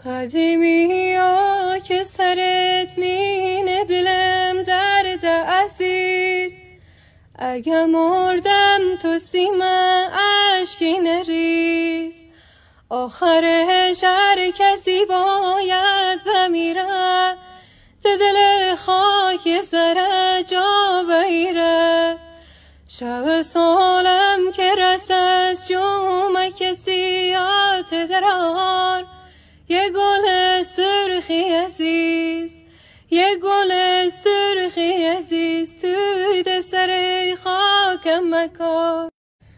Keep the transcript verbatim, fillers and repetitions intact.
قدیمی ها که سرت مینه دلم درد عزیز، اگه مردم تو سیما عشقی نریز. آخرش هر کسی باید بمیره، دل خاک سر جا بگیره. شب سالم که رس از جمعه کسی آت درار، یه گل سرخی عزیز، یه گل سرخی عزیز توی ده سر خاکم مکار.